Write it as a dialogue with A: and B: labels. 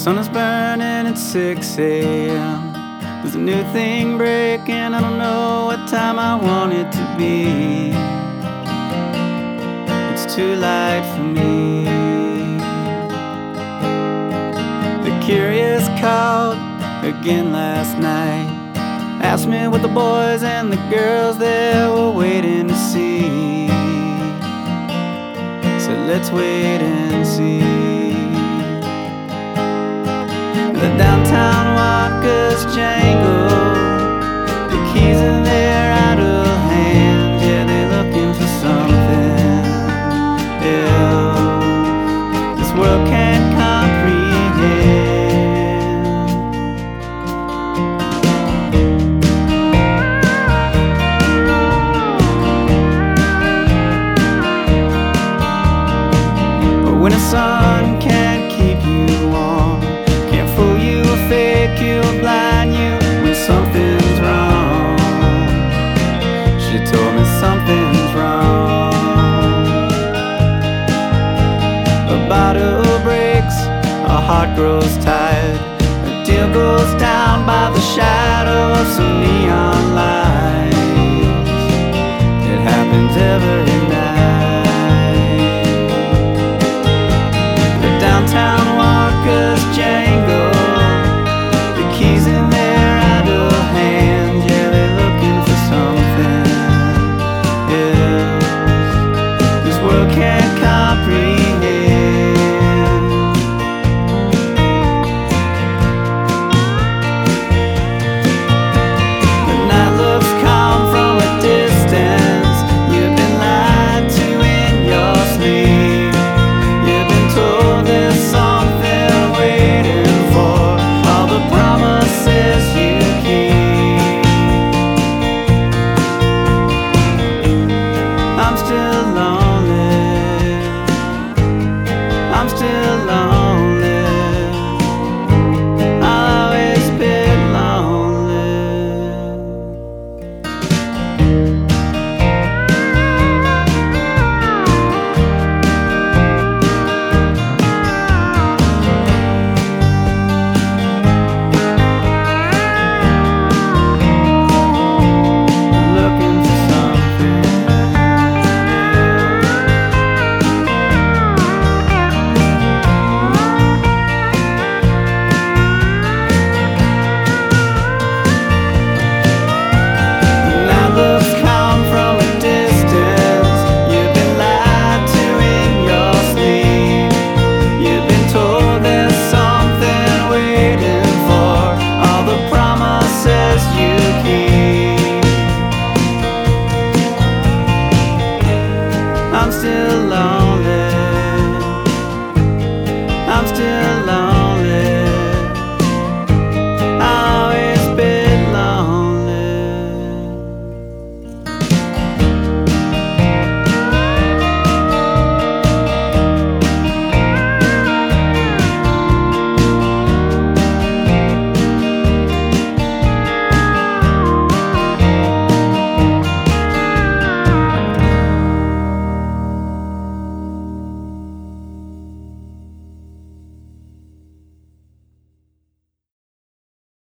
A: sun is burning at 6 a.m. There's a new thing breaking, I don't know what time I want it to be. It's too light for me. The curious called again last night, asked me what the boys and the girls there were waiting to see. Said let's wait and see. The downtown walkers jangle, the keys in their idle hands. Yeah, they're looking for something else this world can't comprehend. But when the sun can't keep you warm, can't fool you or fake you or blind you when something's wrong. She told me something's wrong. A bottle breaks, a heart grows tired, a deal goes down by the shadow of some neon lights. It happens every night. The downtown walkers jangle, the keys in their idle hands. Yeah, they're looking for something else this world can't comprehend. The night looks calm from a distance. You've been lied to in your sleep. You've been told there's something waiting for all the promises you keep. I'm still lonely, I'm still lonely.